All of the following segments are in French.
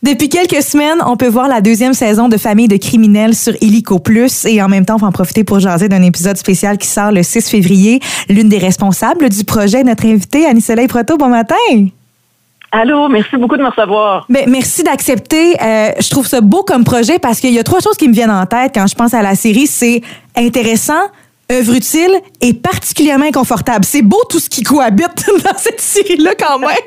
Depuis quelques semaines, on peut voir la 2e saison de Famille de criminels sur Illico Plus et en même temps, on va en profiter pour jaser d'un épisode spécial qui sort le 6 février. L'une des responsables du projet, notre invitée, Annie-Soleil Proto, bon matin! Allô, merci beaucoup de me recevoir. Ben, merci d'accepter. Je trouve ça beau comme projet parce qu'il y a 3 choses qui me viennent en tête quand je pense à la série. C'est intéressant, œuvre utile et particulièrement inconfortable. C'est beau tout ce qui cohabite dans cette série-là quand même.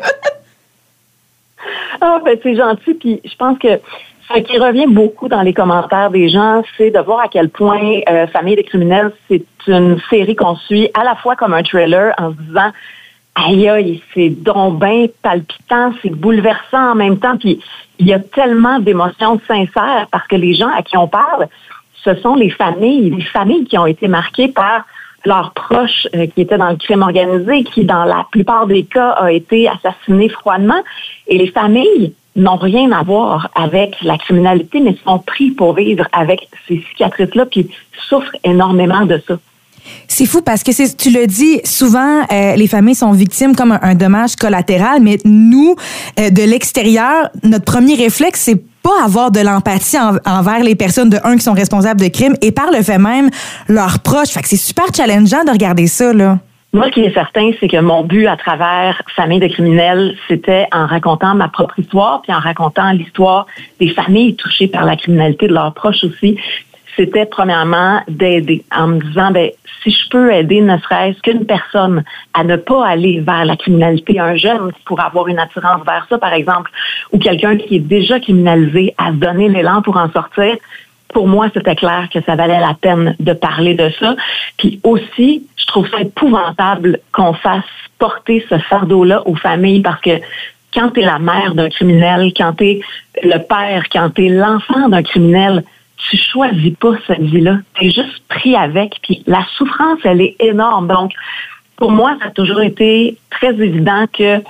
Ah, ben c'est gentil. Puis je pense que ce qui revient beaucoup dans les commentaires des gens, c'est de voir à quel point Famille de criminels, c'est une série qu'on suit à la fois comme un thriller en se disant aïe, aïe, c'est donc bien palpitant, c'est bouleversant en même temps. Puis il y a tellement d'émotions sincères parce que les gens à qui on parle, ce sont les familles qui ont été marquées par leurs proches qui étaient dans le crime organisé, qui, dans la plupart des cas, a été assassiné froidement. Et les familles n'ont rien à voir avec la criminalité, mais sont pris pour vivre avec ces cicatrices-là, puis souffrent énormément de ça. C'est fou parce que tu le dis, souvent, les familles sont victimes comme un dommage collatéral, mais nous, de l'extérieur, notre premier réflexe, c'est pas avoir de l'empathie envers les personnes qui sont responsables de crimes et par le fait même, leurs proches. Fait que c'est super challengeant de regarder ça, là. Moi, ce qui est certain, c'est que mon but à travers Famille de criminels, c'était en racontant ma propre histoire, puis en racontant l'histoire des familles touchées par la criminalité, de leurs proches aussi. C'était premièrement d'aider en me disant, si je peux aider ne serait-ce qu'une personne à ne pas aller vers la criminalité, un jeune qui pourrait avoir une attirance vers ça, par exemple, ou quelqu'un qui est déjà criminalisé à se donner l'élan pour en sortir, pour moi, c'était clair que ça valait la peine de parler de ça. Puis aussi, je trouve ça épouvantable qu'on fasse porter ce fardeau-là aux familles parce que quand tu es la mère d'un criminel, quand tu es le père, quand tu es l'enfant d'un criminel, tu choisis pas cette vie-là. Tu es juste pris avec. Puis la souffrance, elle est énorme. Donc, pour moi, ça a toujours été très évident que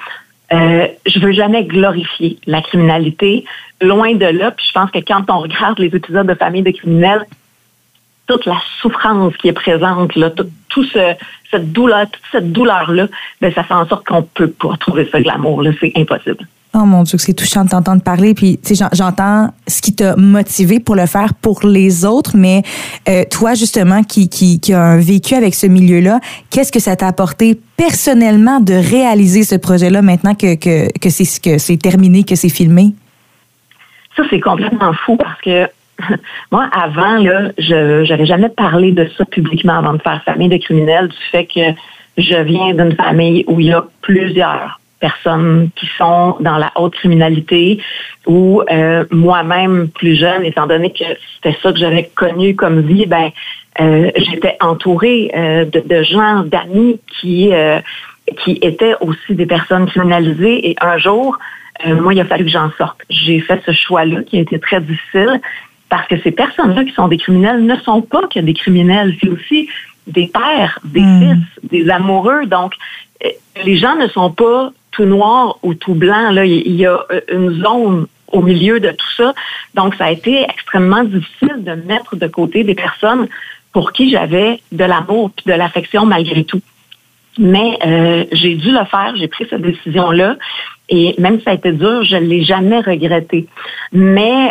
je veux jamais glorifier la criminalité. Loin de là. Puis je pense que quand on regarde les épisodes de Famille de criminels, toute la souffrance qui est présente, là, toute cette douleur-là, ça fait en sorte qu'on peut pas trouver ça glamour. Là, c'est impossible. Oh mon Dieu, que c'est touchant de t'entendre parler. Puis, tu sais, j'entends ce qui t'a motivé pour le faire pour les autres, mais toi, justement, qui a un vécu avec ce milieu-là, qu'est-ce que ça t'a apporté personnellement de réaliser ce projet-là maintenant que c'est terminé, que c'est filmé? Ça, c'est complètement fou parce que moi, avant, là, j'avais jamais parlé de ça publiquement avant de faire Famille de criminels, du fait que je viens d'une famille où il y a plusieurs personnes qui sont dans la haute criminalité ou moi-même plus jeune, étant donné que c'était ça que j'avais connu comme vie, j'étais entourée de gens, d'amis qui étaient aussi des personnes criminalisées et un jour, moi, il a fallu que j'en sorte. J'ai fait ce choix-là qui a été très difficile parce que ces personnes-là qui sont des criminels ne sont pas que des criminels, c'est aussi des pères, des fils, des amoureux. Donc, les gens ne sont pas tout noir ou tout blanc. Là, il y a une zone au milieu de tout ça. Donc, ça a été extrêmement difficile de mettre de côté des personnes pour qui j'avais de l'amour et de l'affection malgré tout. Mais j'ai dû le faire, j'ai pris cette décision-là. Et même si ça a été dur, je ne l'ai jamais regretté. Mais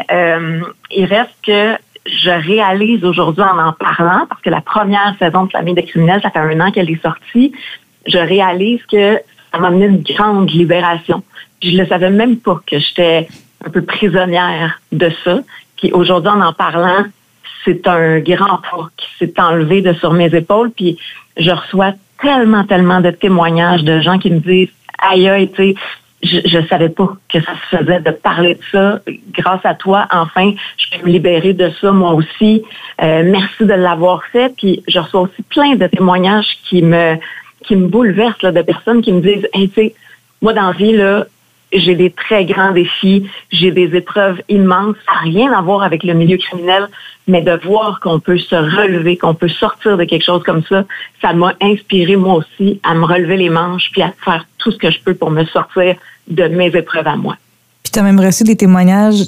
il reste que je réalise aujourd'hui en parlant, parce que la première saison de Famille de criminels, ça fait 1 an qu'elle est sortie, je réalise que ça m'a amené une grande libération. Puis je ne le savais même pas que j'étais un peu prisonnière de ça. Puis aujourd'hui, en parlant, c'est un grand poids qui s'est enlevé de sur mes épaules. Puis je reçois tellement de témoignages de gens qui me disent « Aïe, aïe, tu sais, je savais pas que ça se faisait de parler de ça. Grâce à toi, enfin, je peux me libérer de ça moi aussi. Merci de l'avoir fait. » Puis je reçois aussi plein de témoignages qui me bouleversent, là, de personnes qui me disent « Hey, tu sais, moi dans la vie, là, j'ai des très grands défis, j'ai des épreuves immenses, ça n'a rien à voir avec le milieu criminel, mais de voir qu'on peut se relever, qu'on peut sortir de quelque chose comme ça m'a inspiré moi aussi à me relever les manches puis à faire tout ce que je peux pour me sortir de mes épreuves à moi. » Puis tu as même reçu des témoignages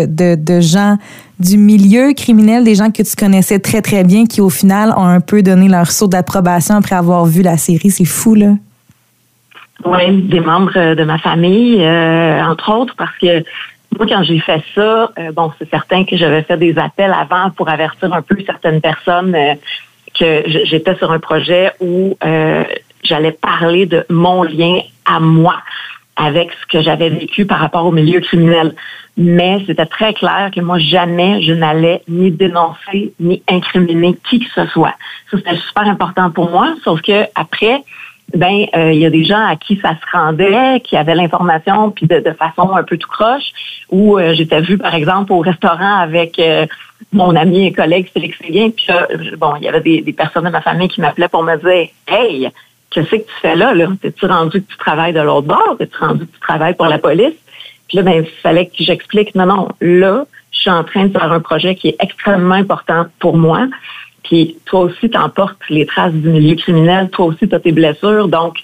de gens du milieu criminel, des gens que tu connaissais très, très bien, qui au final ont un peu donné leur saut d'approbation après avoir vu la série. C'est fou, là. Oui, des membres de ma famille, entre autres, parce que moi, quand j'ai fait ça, c'est certain que j'avais fait des appels avant pour avertir un peu certaines personnes que j'étais sur un projet où j'allais parler de mon lien à moi avec ce que j'avais vécu par rapport au milieu criminel. Mais c'était très clair que moi, jamais je n'allais ni dénoncer, ni incriminer qui que ce soit. Ça, c'était super important pour moi, sauf que après, il y a des gens à qui ça se rendait, qui avaient l'information, puis de façon un peu tout croche, où j'étais vue, par exemple, au restaurant avec mon ami et collègue Félix Séguin, puis il y avait des personnes de ma famille qui m'appelaient pour me dire « Hey, qu'est-ce que tu fais là? T'es-tu rendu que tu travailles de l'autre bord? T'es-tu rendu que tu travailles pour la police? » Puis là, il fallait que j'explique, non, là, je suis en train de faire un projet qui est extrêmement important pour moi. Puis toi aussi, t'emportes les traces du milieu criminel. Toi aussi, t'as tes blessures. Donc,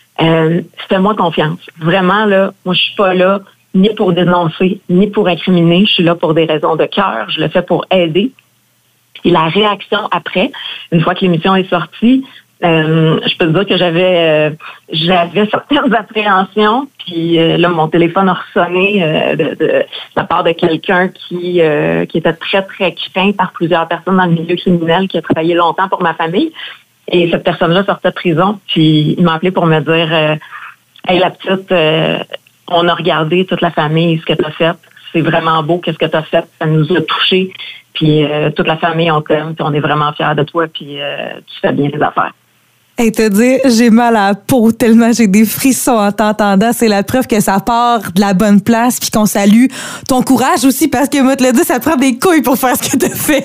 fais-moi confiance. Vraiment, là, moi, je suis pas là ni pour dénoncer, ni pour incriminer. Je suis là pour des raisons de cœur. Je le fais pour aider. Puis la réaction après, une fois que l'émission est sortie, je peux te dire que j'avais certaines appréhensions, puis là mon téléphone a ressonné de la part de quelqu'un qui était très très craint par plusieurs personnes dans le milieu criminel, qui a travaillé longtemps pour ma famille, et cette personne-là sortait de prison, puis il m'a appelé pour me dire hey la petite, on a regardé toute la famille ce que tu as fait, c'est vraiment beau qu'est-ce que tu as fait, ça nous a touchés, puis toute la famille on t'aime, puis on est vraiment fiers de toi, puis tu fais bien tes affaires. Et te dire, j'ai mal à la peau tellement j'ai des frissons en t'entendant. C'est la preuve que ça part de la bonne place puis qu'on salue ton courage aussi parce que moi te le dis, ça te prend des couilles pour faire ce que tu fais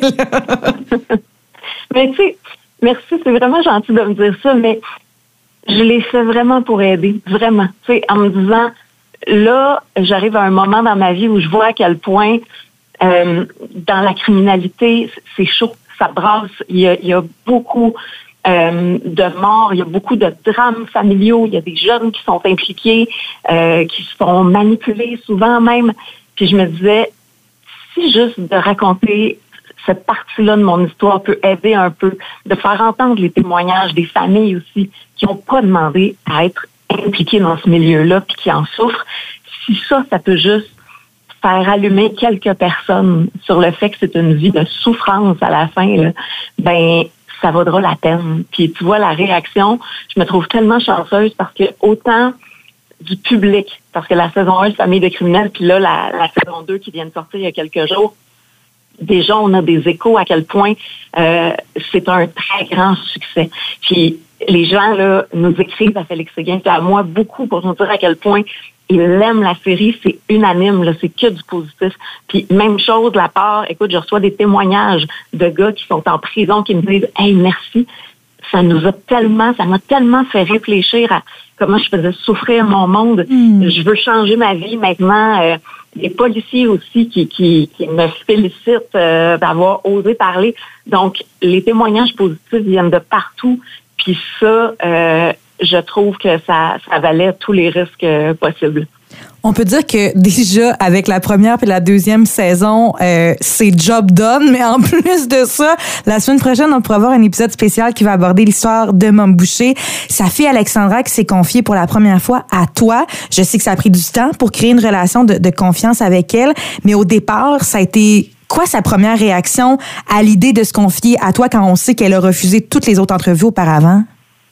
là. Mais tu sais, merci, c'est vraiment gentil de me dire ça, mais je l'ai fait vraiment pour aider, vraiment. Tu sais, en me disant, là, j'arrive à un moment dans ma vie où je vois à quel point dans la criminalité, c'est chaud, ça brasse. Il y a beaucoup de morts, il y a beaucoup de drames familiaux, il y a des jeunes qui sont impliqués, qui se font manipuler souvent même. Puis je me disais, si juste de raconter cette partie-là de mon histoire peut aider un peu, de faire entendre les témoignages des familles aussi qui n'ont pas demandé à être impliquées dans ce milieu-là puis qui en souffrent, si ça peut juste faire allumer quelques personnes sur le fait que c'est une vie de souffrance à la fin, là, ça vaudra la peine. Puis tu vois la réaction, je me trouve tellement chanceuse parce que autant du public, parce que la saison 1 de Famille de criminels, puis là, la saison 2 qui vient de sortir il y a quelques jours, déjà, on a des échos à quel point c'est un très grand succès. Puis les gens là nous écrivent à Félix Séguin, puis à moi beaucoup pour nous dire à quel point ils aiment la série, c'est unanime, là, c'est que du positif. Puis même chose de la part, écoute, je reçois des témoignages de gars qui sont en prison qui me disent « Hey, merci, ça m'a tellement fait réfléchir à comment je faisais souffrir mon monde. Je veux changer ma vie maintenant. » Les policiers aussi qui me félicitent d'avoir osé parler. Donc, les témoignages positifs viennent de partout. Puis ça, je trouve que ça valait tous les risques possibles. On peut dire que déjà, avec la première et la deuxième saison, c'est job done. Mais en plus de ça, la semaine prochaine, on pourra avoir un épisode spécial qui va aborder l'histoire de Mom Boucher. Sa fille Alexandra qui s'est confiée pour la première fois à toi. Je sais que ça a pris du temps pour créer une relation de confiance avec elle. Mais au départ, ça a été quoi sa première réaction à l'idée de se confier à toi quand on sait qu'elle a refusé toutes les autres entrevues auparavant?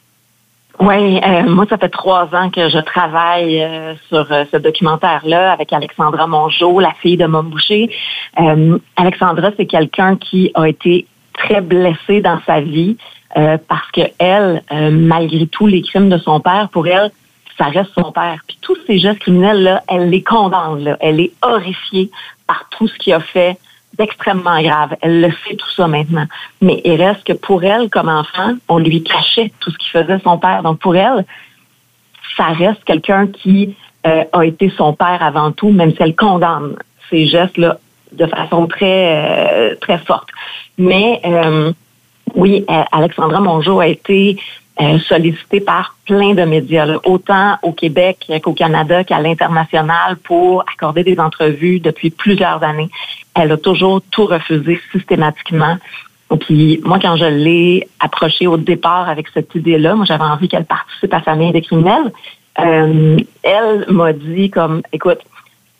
Oui, moi, ça fait 3 ans que je travaille sur ce documentaire-là avec Alexandra Mongeau, la fille de Mom Boucher. Alexandra, c'est quelqu'un qui a été très blessée dans sa vie parce que elle, malgré tous les crimes de son père, pour elle, ça reste son père. Puis tous ces gestes criminels-là, elle les condamne. Là. Elle est horrifiée par tout ce qu'il a fait d'extrêmement grave. Elle le sait tout ça maintenant. Mais il reste que pour elle, comme enfant, on lui cachait tout ce qu'il faisait son père. Donc pour elle, ça reste quelqu'un qui a été son père avant tout, même si elle condamne ces gestes-là de façon très, très forte. Mais oui, Alexandra Mongeau a été sollicitée par plein de médias, là, autant au Québec qu'au Canada qu'à l'international pour accorder des entrevues depuis plusieurs années. Elle a toujours tout refusé systématiquement. Puis moi, quand je l'ai approchée au départ avec cette idée-là, moi j'avais envie qu'elle participe à Famille des criminels. Elle m'a dit comme, écoute,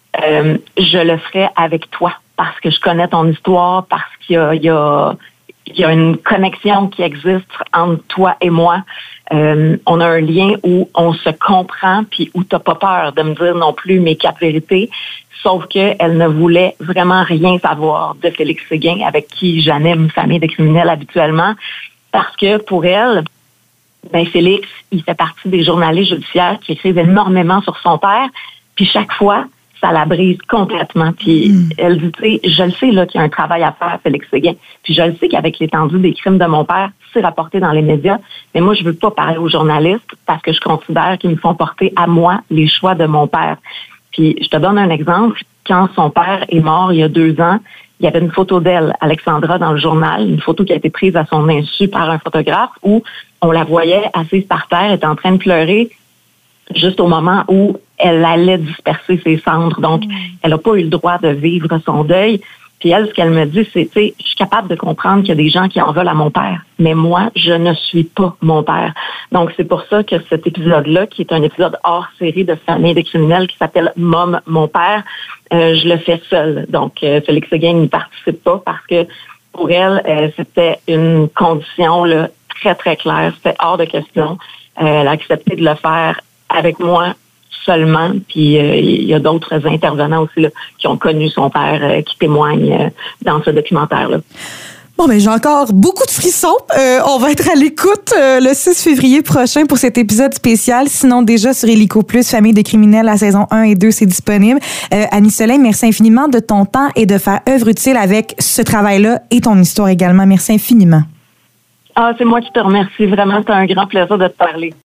je le ferais avec toi parce que je connais ton histoire, parce qu'il y a une connexion qui existe entre toi et moi. On a un lien où on se comprend, puis où t'as pas peur de me dire non plus mes 4 vérités. Sauf qu'elle ne voulait vraiment rien savoir de Félix Séguin, avec qui j'anime Famille de criminels habituellement, parce que pour elle, Félix, il fait partie des journalistes judiciaires qui écrivent énormément sur son père, puis chaque fois, ça la brise complètement. Puis elle dit, tu sais, je le sais là qu'il y a un travail à faire, Félix Séguin. Puis je le sais qu'avec l'étendue des crimes de mon père, c'est rapporté dans les médias. Mais moi, je veux pas parler aux journalistes parce que je considère qu'ils me font porter à moi les choix de mon père. Puis je te donne un exemple. Quand son père est mort il y a 2 ans, il y avait une photo d'elle, Alexandra, dans le journal, une photo qui a été prise à son insu par un photographe où on la voyait assise par terre, elle était en train de pleurer juste au moment où elle allait disperser ses cendres. Donc, elle n'a pas eu le droit de vivre son deuil. Puis elle, ce qu'elle me dit, c'est, tu sais, je suis capable de comprendre qu'il y a des gens qui en veulent à mon père, mais moi, je ne suis pas mon père. Donc, c'est pour ça que cet épisode-là, qui est un épisode hors série de Famille des criminels qui s'appelle Mom, mon père, je le fais seule. Donc, Félix Séguin n'y participe pas parce que pour elle, c'était une condition là, très, très claire. C'était hors de question. Elle a accepté de le faire avec moi seulement. Puis il y a d'autres intervenants aussi là, qui ont connu son père, qui témoignent dans ce documentaire-là. Bon, ben j'ai encore beaucoup de frissons. On va être à l'écoute le 6 février prochain pour cet épisode spécial. Sinon, déjà sur Illico Plus, Famille de criminels, la saison 1 et 2, c'est disponible. Annie Soleil, merci infiniment de ton temps et de faire œuvre utile avec ce travail-là et ton histoire également. Merci infiniment. Ah, c'est moi qui te remercie. Vraiment, c'était un grand plaisir de te parler.